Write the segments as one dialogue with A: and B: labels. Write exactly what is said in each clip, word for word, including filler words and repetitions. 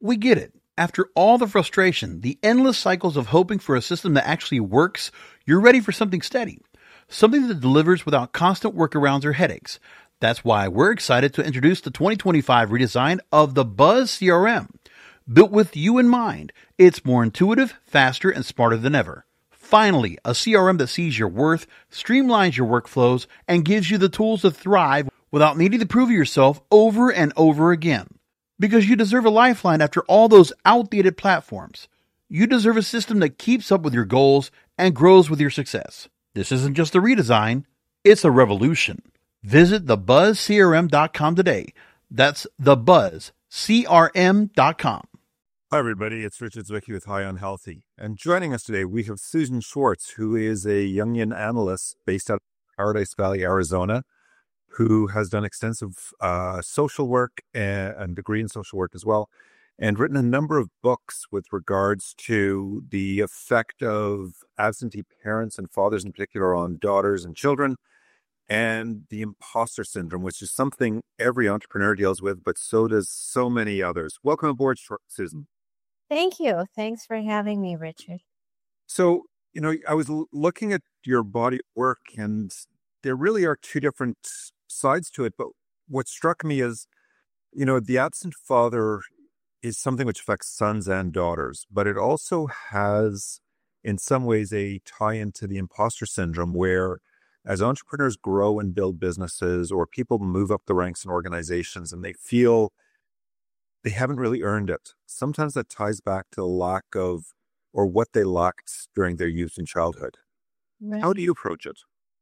A: We get it. After all the frustration, the endless cycles of hoping for a system that actually works, you're ready for something steady. Something that delivers without constant workarounds or headaches. That's why we're excited to introduce the twenty twenty-five redesign of the Buzz C R M. Built with you in mind, it's more intuitive, faster, and smarter than ever. Finally, a C R M that sees your worth, streamlines your workflows, and gives you the tools to thrive without needing to prove yourself over and over again. Because you deserve a lifeline after all those outdated platforms. You deserve a system that keeps up with your goals and grows with your success. This isn't just a redesign, it's a revolution. Visit the buzz c r m dot com today. That's the buzz c r m dot com.
B: Hi, everybody. It's Richard Zwicky with High on Healthy. And joining us today, we have Susan Schwartz, who is a Jungian analyst based out of Paradise Valley, Arizona, who has done extensive uh, social work and, and degree in social work as well, and written a number of books with regards to the effect of absentee parents and fathers in particular on daughters and children, and the imposter syndrome, which is something every entrepreneur deals with, but so does so many others. Welcome aboard, Susan.
C: Thank you. Thanks for having me, Richard.
B: So, you know, I was l- looking at your body of work, and there really are two different sides to it. But what struck me is, you know, the absent father is something which affects sons and daughters, but it also has, in some ways, a tie into the imposter syndrome, where as entrepreneurs grow and build businesses, or people move up the ranks in organizations and they feel they haven't really earned it, sometimes that ties back to the lack of, or what they lacked during their youth and childhood.
C: Right.
B: How do you approach it?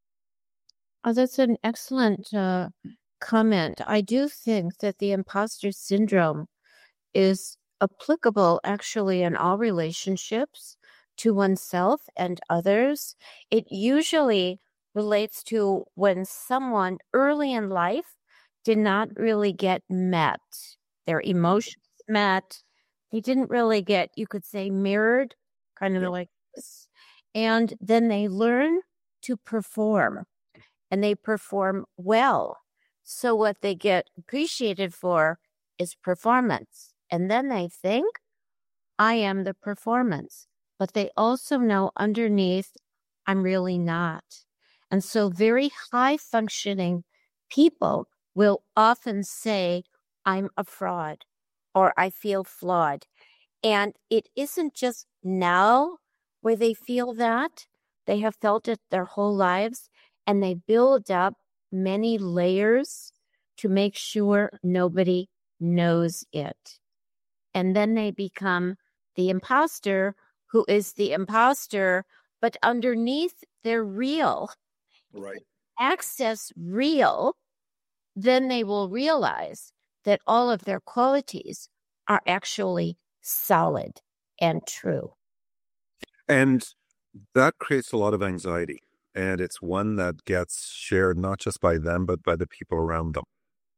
C: Oh, that's an excellent uh, comment. I do think that the imposter syndrome is applicable actually in all relationships to oneself and others. It usually relates to when someone early in life did not really get met, their emotions met. They didn't really get, you could say, mirrored, kind of
B: Yeah.
C: like this. And then they learn to perform, and they perform well. So what they get appreciated for is performance. And then they think, I am the performance. But they also know underneath, I'm really not. And so very high functioning people will often say, I'm a fraud, or I feel flawed. And it isn't just now where they feel that. They have felt it their whole lives, and they build up many layers to make sure nobody knows it. And then they become the imposter who is the imposter, but underneath they're real.
B: Right.
C: Access real, then they will realize that all of their qualities are actually solid and true.
B: And that creates a lot of anxiety. And it's one that gets shared not just by them, but by the people around them.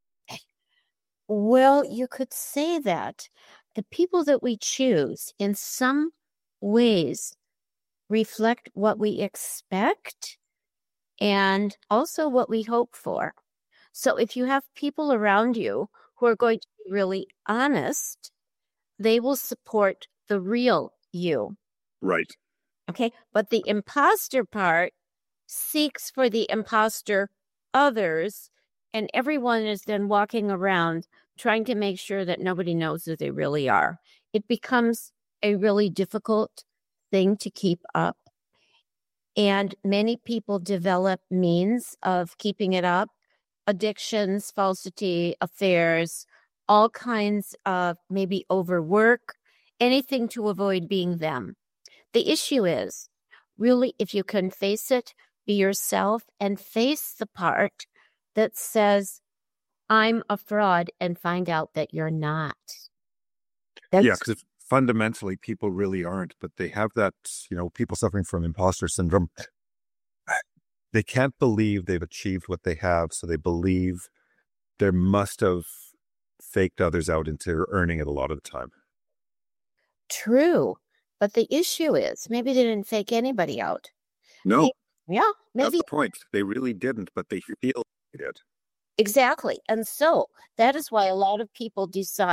C: Well, you could say that the people that we choose in some ways reflect what we expect and also what we hope for. So if you have people around you who are going to be really honest, they will support the real you.
B: Right.
C: Okay. But the imposter part seeks for the imposter others, and everyone is then walking around trying to make sure that nobody knows who they really are. It becomes a really difficult thing to keep up. And many people develop means of keeping it up: addictions, falsity, affairs, all kinds of maybe overwork, anything to avoid being them. The issue is really, if you can face it, be yourself and face the part that says, I'm a fraud, and find out that you're not. That's,
B: Yeah, because fundamentally people really aren't, but they have that, you know, people suffering from imposter syndrome. They can't believe they've achieved what they have, so they believe they must have faked others out into earning it a lot of the time.
C: true. But the issue is maybe they didn't fake anybody out.
B: No,
C: Yeah,
B: that's
C: maybe.
B: the point. They really didn't, but they feel they did.
C: Exactly. And so that is why a lot of people decide,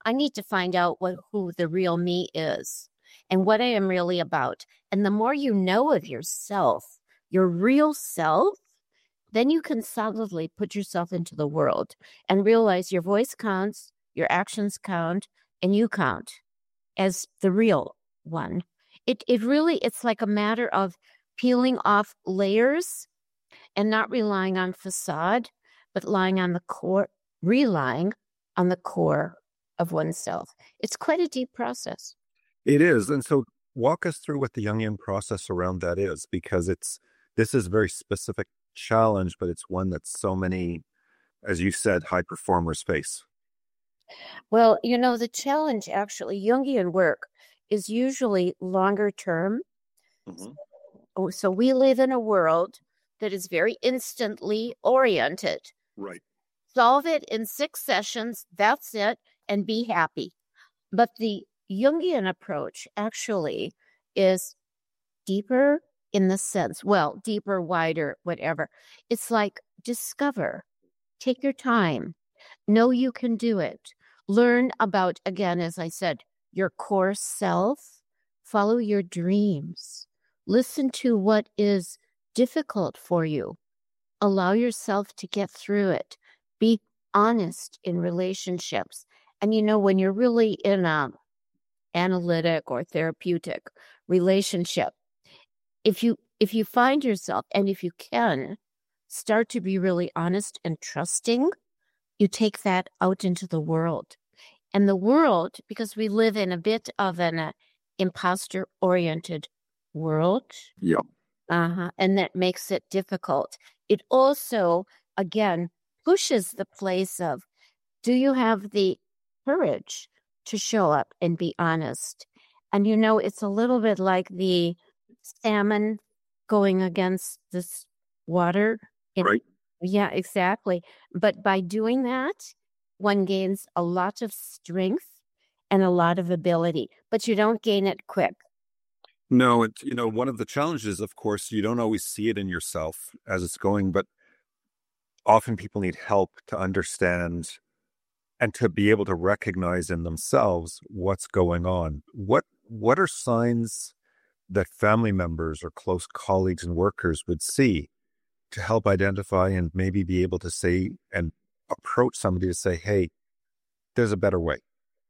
C: I need to find out what who the real me is and what I am really about. And the more you know of yourself, your real self, then you can solidly put yourself into the world and realize your voice counts, your actions count, and you count as the real one. It it really, it's like a matter of peeling off layers and not relying on facade, but lying on the core, relying on the core of oneself. It's quite a deep process.
B: It is. And so walk us through what the Jungian process around that is, because it's, this is a very specific challenge, but it's one that so many, as you said, high performers face.
C: Well, you know, the challenge actually, Jungian work is usually longer term.
B: Mm-hmm.
C: Oh, so we live in a world that is very instantly oriented.
B: Right.
C: Solve it in six sessions, that's it, and be happy. But the Jungian approach actually is deeper in the sense, well, deeper, wider, whatever. It's like discover, take your time, know you can do it. Learn about, again, as I said, your core self, follow your dreams, listen to what is difficult for you, allow yourself to get through it, be honest in relationships. And you know, when you're really in a analytic or therapeutic relationship, if you if you find yourself, and if you can start to be really honest and trusting, you take that out into the world. And the world, because we live in a bit of an uh, imposter-oriented world,
B: Yeah.
C: uh-huh, and that makes it difficult. It also, again, pushes the place of, do you have the courage to show up and be honest? And, you know, it's a little bit like the salmon going against this water. in-
B: Right.
C: Yeah, exactly. But by doing that, one gains a lot of strength and a lot of ability, but you don't gain it quick.
B: No, it's, you know, one of the challenges, of course, you don't always see it in yourself as it's going, but often people need help to understand and to be able to recognize in themselves what's going on. What what are signs that family members or close colleagues and workers would see to help identify and maybe be able to say and approach somebody to say, hey, there's a better way?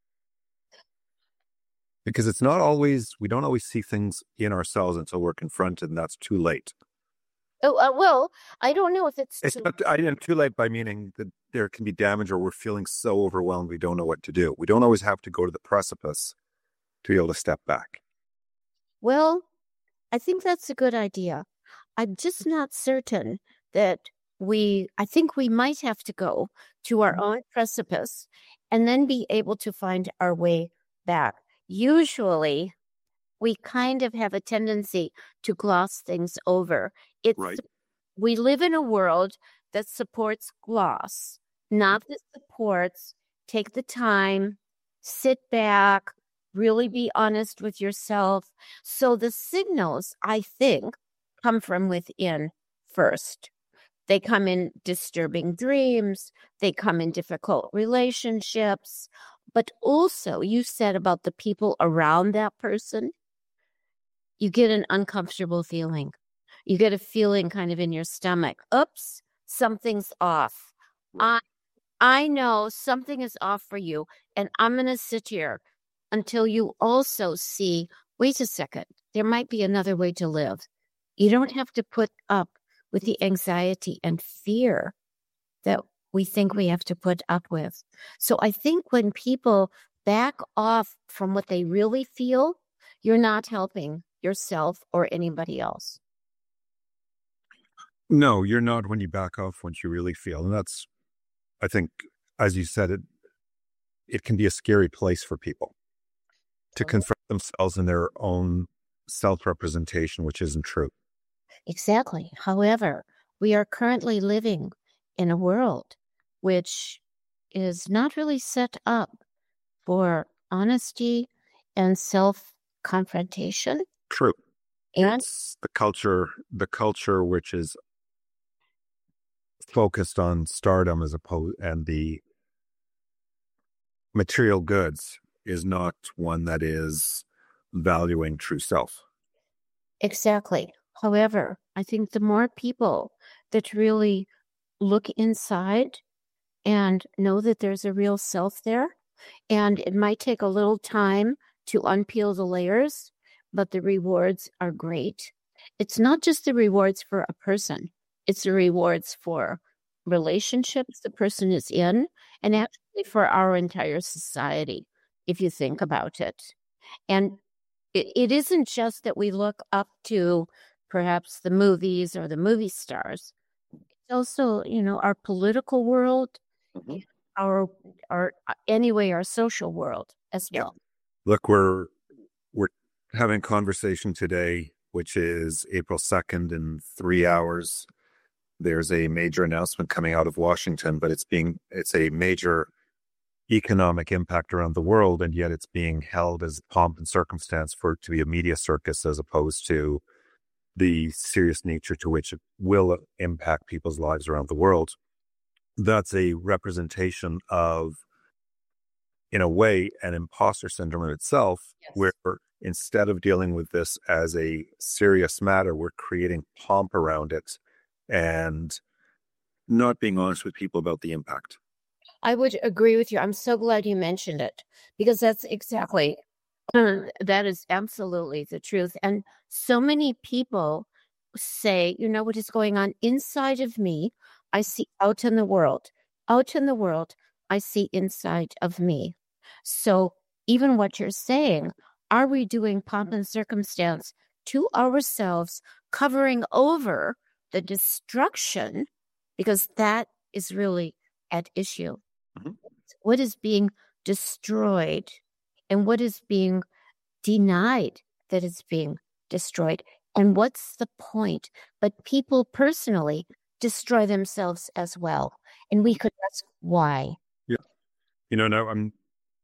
B: Because it's not always, we don't always see things in ourselves until we're confronted, and that's too late.
C: Oh, uh, well, I don't know if it's,
B: It's
C: too-
B: not, I am too late by meaning that there can be damage or we're feeling so overwhelmed we don't know what to do. We don't always have to go to the precipice to be able to step back.
C: well, I think that's a good idea. I'm just not certain that we, I think we might have to go to our own precipice and then be able to find our way back. Usually, we kind of have a tendency to gloss things over. It's,
B: Right.
C: we live in a world that supports gloss, not that supports take the time, sit back, really be honest with yourself. So the signals, I think, come from within first. They come in disturbing dreams. They come in difficult relationships. But also, you said about the people around that person, you get an uncomfortable feeling. You get a feeling kind of in your stomach. Oops, something's off. I, I know something is off for you, and I'm going to sit here until you also see, wait a second, there might be another way to live. You don't have to put up with the anxiety and fear that we think we have to put up with. So I think when people back off from what they really feel, you're not helping yourself or anybody else.
B: No, you're not when you back off what you really feel. And that's, I think, as you said, it, it can be a scary place for people to confront themselves in their own self-representation, which isn't true.
C: Exactly. However, we are currently living in a world which is not really set up for honesty and self-confrontation.
B: True.
C: And
B: It's the culture, the culture which is focused on stardom as opposed, and the material goods is not one that is valuing true self.
C: Exactly. However, I think the more people that really look inside and know that there's a real self there, and it might take a little time to unpeel the layers, but the rewards are great. It's not just the rewards for a person, it's the rewards for relationships the person is in, and actually for our entire society, if you think about it. And it, it isn't just that we look up to perhaps the movies or the movie stars. It's also, you know, our political world,
B: Mm-hmm.
C: our our anyway, our social world as
B: Yeah.
C: well.
B: Look, we're we're having a conversation today, which is April second in three hours. There's a major announcement coming out of Washington, but it's being it's a major economic impact around the world, and yet it's being held as pomp and circumstance for it to be a media circus as opposed to the serious nature to which it will impact people's lives around the world. That's a representation of, in a way, an imposter syndrome in itself,
C: Yes.
B: where instead of dealing with this as a serious matter, we're creating pomp around it and not being honest with people about the impact.
C: I would agree with you. I'm so glad you mentioned it because that's exactly, that is absolutely the truth. And so many people say, you know, what is going on inside of me, I see out in the world. Out in the world, I see inside of me. So even what you're saying, are we doing pomp and circumstance to ourselves, covering over the destruction? Because that is really at issue.
B: Mhm.
C: What is being destroyed and what is being denied that it's being destroyed? And what's the point? But people personally destroy themselves as well. And we could ask why.
B: Yeah. You know, now I'm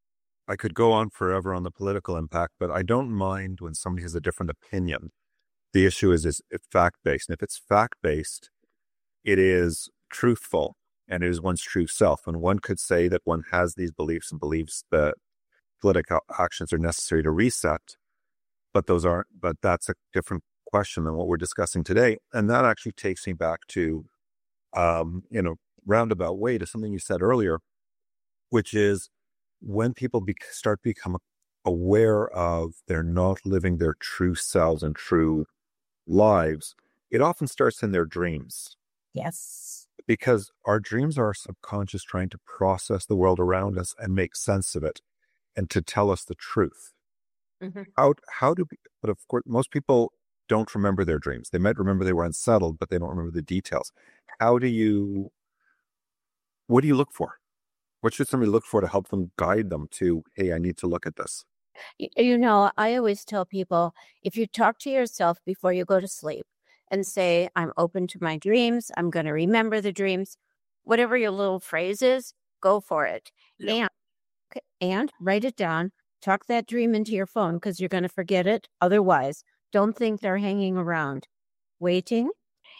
B: I could go on forever on the political impact, but I don't mind when somebody has a different opinion. The issue is, is it's fact-based. And if it's fact-based, it is truthful and it is one's true self. And one could say that one has these beliefs and believes that political actions are necessary to reset, but those aren't, but that's a different question than what we're discussing today. And that actually takes me back to, um, in a roundabout way, to something you said earlier, which is when people be- start become aware of they're not living their true selves and true lives, it often starts in their dreams.
C: Yes.
B: Because our dreams are our subconscious trying to process the world around us and make sense of it and to tell us the truth.
C: Mm-hmm.
B: How, how do, but of course, most people don't remember their dreams. They might remember they were unsettled, but they don't remember the details. How do you, what do you look for? What should somebody look for to help them guide them to, hey, I need to look at this?
C: You, you know, I always tell people, if you talk to yourself before you go to sleep and say, I'm open to my dreams, I'm going to remember the dreams, whatever your little phrase is, go for it.
B: Yeah.
C: And, and write it down, tuck that dream into your phone because you're going to forget it. Otherwise, don't think they're hanging around waiting.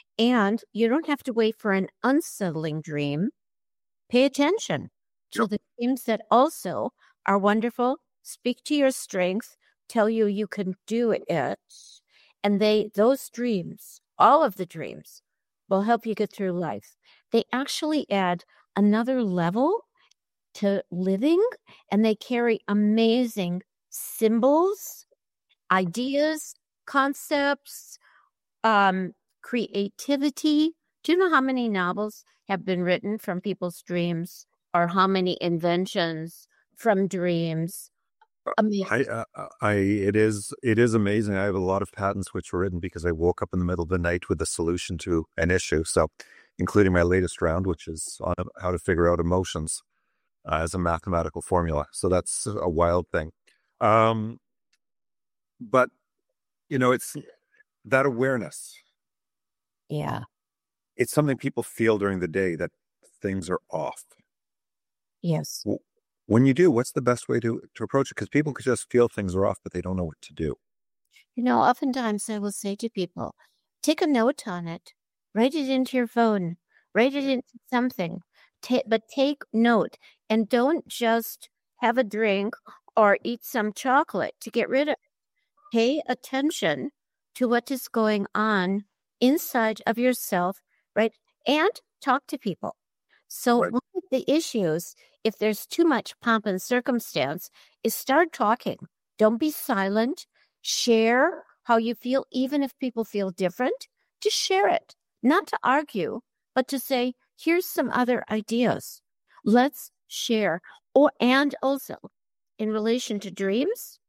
C: And you don't have to wait for an unsettling dream. Pay attention to
B: Yep.
C: the dreams that also are wonderful. Speak to your strength, tell you you can do it. And they, those dreams, all of the dreams, will help you get through life. They actually add another level to living, and they carry amazing symbols, ideas, concepts, um, creativity. Do you know how many novels have been written from people's dreams, or how many inventions from dreams? Amazing.
B: I, uh, I, it is, it is amazing. I have a lot of patents which were written because I woke up in the middle of the night with a solution to an issue. So, including my latest round, which is on how to figure out emotions uh, as a mathematical formula. So that's a wild thing. Um, but you know, it's that awareness.
C: Yeah.
B: It's something people feel during the day that things are off.
C: Yes.
B: When you do, what's the best way to, to approach it? Because people could just feel things are off, but they don't know what to do.
C: You know, oftentimes I will say to people, take a note on it, write it into your phone, write it into something, Ta- but take note and don't just have a drink, or eat some chocolate to get rid of it. Pay attention to what is going on inside of yourself, right? And talk to people. So
B: Right.
C: one of the issues, if there's too much pomp and circumstance, is start talking. Don't be silent. Share how you feel, even if people feel different. Just share it, not to argue, but to say, here's some other ideas. Let's share. Or and also, in relation to dreams,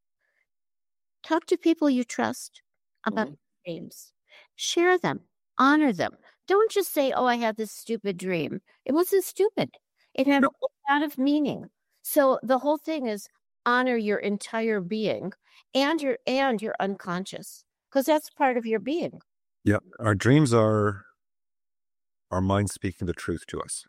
C: talk to people you trust about
B: Mhm.
C: dreams. Share them. Honor them. Don't just say, oh, I had this stupid dream. It wasn't stupid. It had
B: No.
C: a lot of meaning. So the whole thing is honor your entire being and your and your unconscious, because that's part of your being.
B: Yeah, our dreams are our mind speaking the truth to us,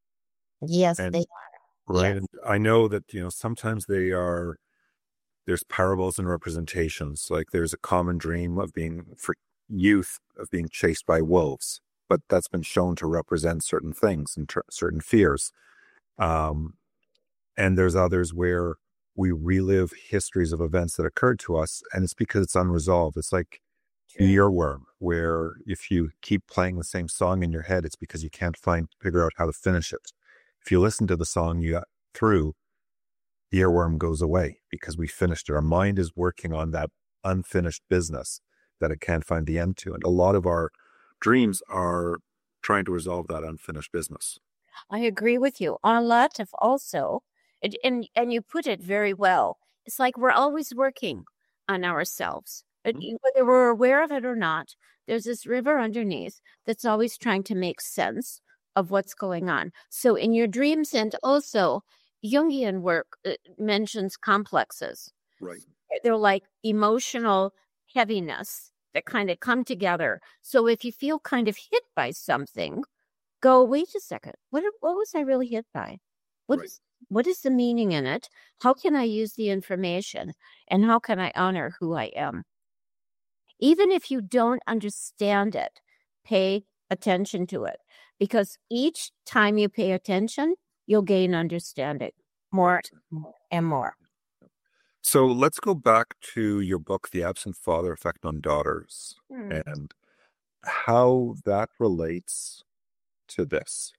C: Yes,
B: and
C: they
B: right.
C: yes.
B: And I know that you know sometimes they are. There's parables and representations. Like there's a common dream of being for youth of being chased by wolves, but that's been shown to represent certain things and tr- certain fears. Um, and there's others where we relive histories of events that occurred to us, and it's because it's unresolved. It's like the
C: True.
B: earworm, where if you keep playing the same song in your head, it's because you can't find figure out how to finish it. If you listen to the song you got through, the earworm goes away because we finished it. Our mind is working on that unfinished business that it can't find the end to. And a lot of our dreams are trying to resolve that unfinished business.
C: I agree with you. A lot of also, and, and and you put it very well. It's like we're always working on ourselves. And
B: Mhm.
C: you- Whether we're aware of it or not, there's this river underneath that's always trying to make sense of what's going on. So in your dreams, and also Jungian work uh, mentions complexes.
B: Right.
C: They're like emotional heaviness that kind of come together. So if you feel kind of hit by something, go, wait a second. What what was I really hit by? What
B: Right.
C: is what is the meaning in it? How can I use the information? And how can I honor who I am? Even if you don't understand it, pay attention to it. Because each time you pay attention, you'll gain understanding more and more.
B: So let's go back to your book, The Absent Father Effect on Daughters,
C: Hmm.
B: and how that relates to this.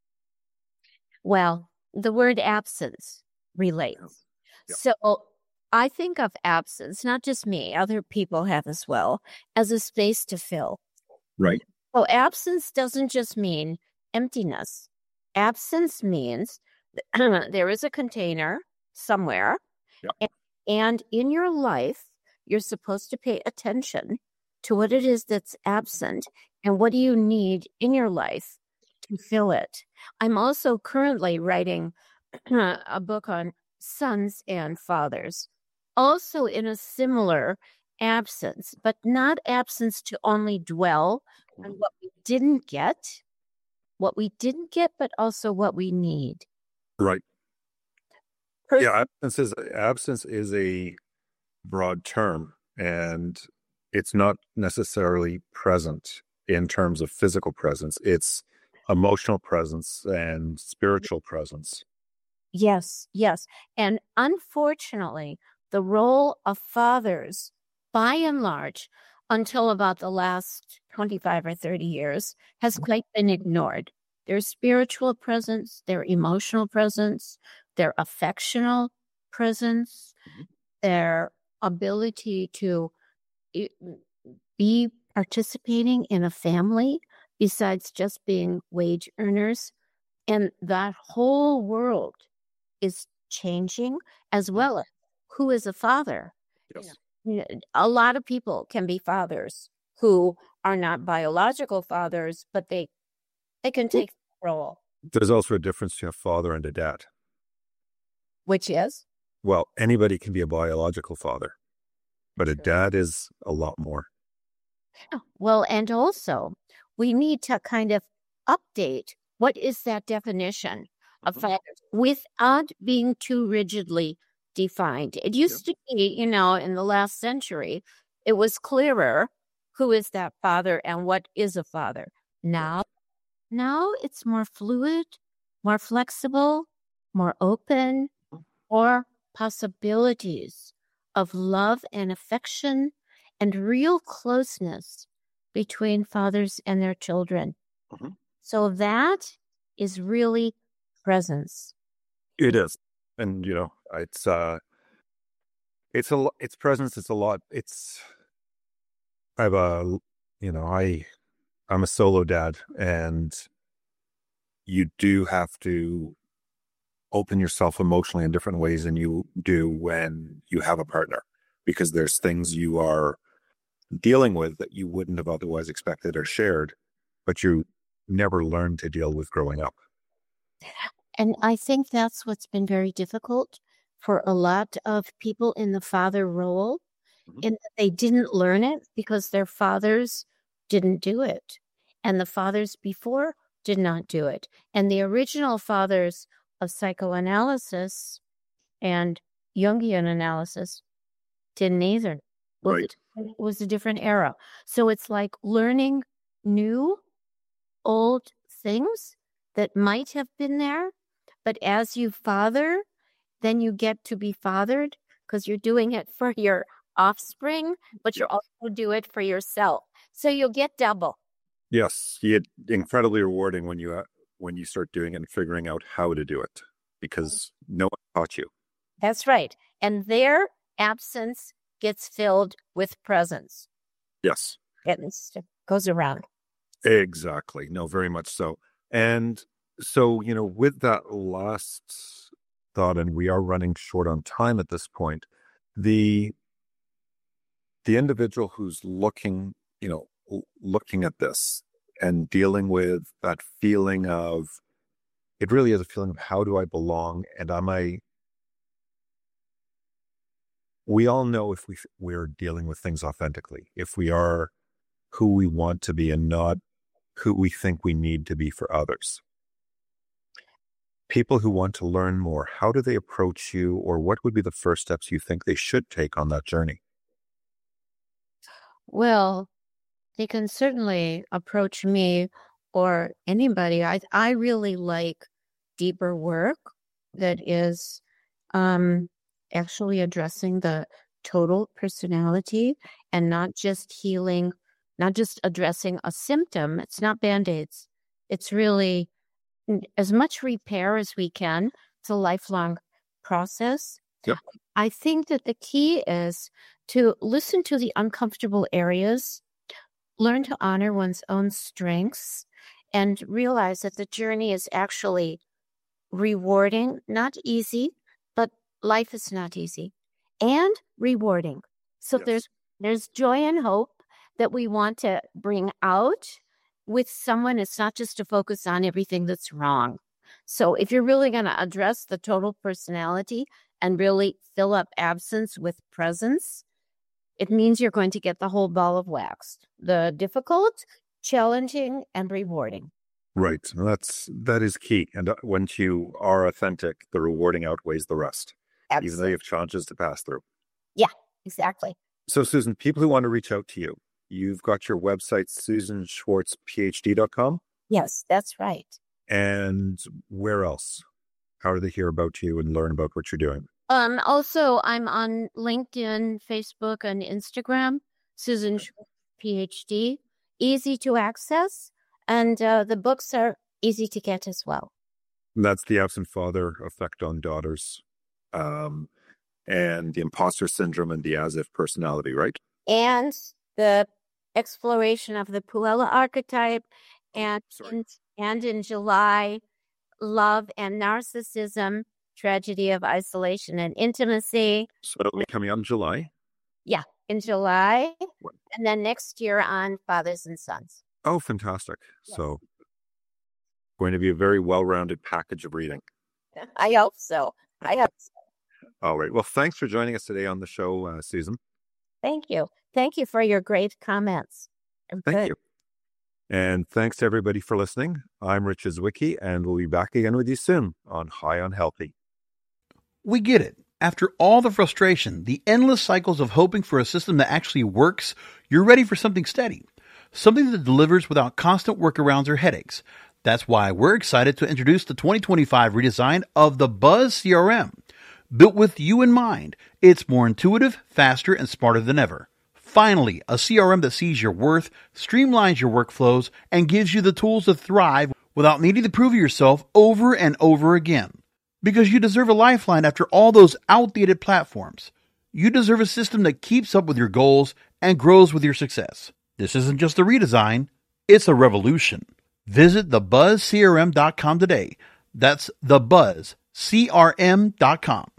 C: Well, the word absence relates.
B: Yeah.
C: So I think of absence, not just me, other people have as well, as a space to fill.
B: Right.
C: So absence doesn't just mean emptiness. Absence means there is a container somewhere,
B: Yeah.
C: and, and in your life, you're supposed to pay attention to what it is that's absent and what do you need in your life to fill it. I'm also currently writing a book on sons and fathers, also in a similar absence, but not absence to only dwell on what we didn't get, what we didn't get, but also what we need.
B: Right.
C: Per-
B: Yeah, absence is absence is a broad term, and it's not necessarily present in terms of physical presence. It's emotional presence and spiritual presence.
C: Yes, yes. And unfortunately, the role of fathers, by and large, until about the last twenty-five or thirty years, has quite been ignored. Their spiritual presence, their emotional presence, their affectional presence,
B: Mhm.
C: their ability to i- be participating in a family besides just being wage earners. And that whole world is changing, as well as who is a father.
B: Yes.
C: You know, a lot of people can be fathers who are not biological fathers, but they they can take the role,
B: There's also a difference between a father and a dad.
C: which is
B: Well, anybody can be a biological father, but a
C: True.
B: dad is a lot more.
C: well, and also we need to kind of update what is that definition of
B: Mhm.
C: fathers without being too rigidly defined. It used to be, you know, in the last century, it was clearer who is that father and what is a father. Now, now it's more fluid, more flexible, more open. more possibilities of love and affection and real closeness between fathers and their children.
B: Mhm.
C: So that is really presence.
B: It is. And, you know, it's, uh, it's a, lo- it's presence. It's a lot. It's, I have a, you know, I, I'm a solo dad, and you do have to open yourself emotionally in different ways than you do when you have a partner, because there's things you are dealing with that you wouldn't have otherwise expected or shared, but you never learned to deal with growing up.
C: And I think that's what's been very difficult for a lot of people in the father role,
B: Mhm.
C: in that they didn't learn it because their fathers didn't do it. And the fathers before did not do it. And the original fathers of psychoanalysis and Jungian analysis didn't either. It was,
B: Right.
C: it was a different era. So it's like learning new, old things that might have been there. But as you father, then you get to be fathered because you're doing it for your offspring, but you also do it for yourself. So you'll get double.
B: Yes, it's incredibly rewarding when you uh, when you start doing it and figuring out how to do it, because no one taught you.
C: That's right. And their absence gets filled with presence.
B: Yes,
C: It goes around.
B: exactly. No, very much so. And so, you know, with that last thought, and we are running short on time at this point, the the individual who's looking, you know, l- looking at this and dealing with that feeling of, it really is a feeling of, how do I belong? And am I, we all know if we, we're dealing with things authentically, if we are who we want to be and not who we think we need to be for others. People who want to learn more, how do they approach you, or what would be the first steps you think they should take on that journey?
C: Well, they can certainly approach me or anybody. I I really like deeper work that is um, actually addressing the total personality and not just healing, not just addressing a symptom. It's not Band-Aids. It's really n- as much repair as we can. It's a lifelong process.
B: Yep.
C: I think that the key is to listen to the uncomfortable areas, learn to honor one's own strengths, and realize that the journey is actually rewarding, not easy, but life is not easy, and rewarding. So
B: Yes.
C: there's there's joy and hope that we want to bring out with someone. It's not just to focus on everything that's wrong. So if you're really going to address the total personality and really fill up absence with presence, it means you're going to get the whole ball of wax. The difficult, challenging, and rewarding.
B: Right. That's, that is key. And uh, once you are authentic, the rewarding outweighs the rest, even though you have challenges to pass through.
C: Yeah, exactly.
B: So, Susan, people who want to reach out to you, you've got your website, susan schwartz p h d dot com.
C: Yes, that's right.
B: And where else? How do they hear about you and learn about what you're doing?
C: Um, also, I'm on LinkedIn, Facebook, and Instagram, Susan Schwartz, PhD. Easy to access, and uh, the books are easy to get as well.
B: And that's The Absent Father, Effect on Daughters, um, and The Imposter Syndrome and the As-If Personality, right?
C: And the exploration of the Puella archetype, and
B: Sorry.
C: in, and in July, Love and Narcissism, Tragedy of Isolation and Intimacy.
B: So it'll be coming out in July.
C: Yeah, in July.
B: What?
C: And then next year on Fathers and Sons.
B: Oh, fantastic.
C: Yes.
B: So going to be a very well-rounded package of reading.
C: I hope so. I hope so.
B: All right. Well, thanks for joining us today on the show, uh, Susan.
C: Thank you. Thank you for your great comments.
B: Thank
C: Good.
B: you. And thanks to everybody for listening. I'm Rich Zwicky, and we'll be back again with you soon on High on Healthy.
A: We get it. After all the frustration, the endless cycles of hoping for a system that actually works, you're ready for something steady. Something that delivers without constant workarounds or headaches. That's why we're excited to introduce the twenty twenty-five redesign of the Buzz C R M. built with you in mind. It's more intuitive, faster, and smarter than ever. Finally, a C R M that sees your worth, streamlines your workflows, and gives you the tools to thrive without needing to prove yourself over and over again. Because you deserve a lifeline after all those outdated platforms. You deserve a system that keeps up with your goals and grows with your success. This isn't just a redesign, it's a revolution. Visit the buzz C R M dot com today. That's the buzz C R M dot com.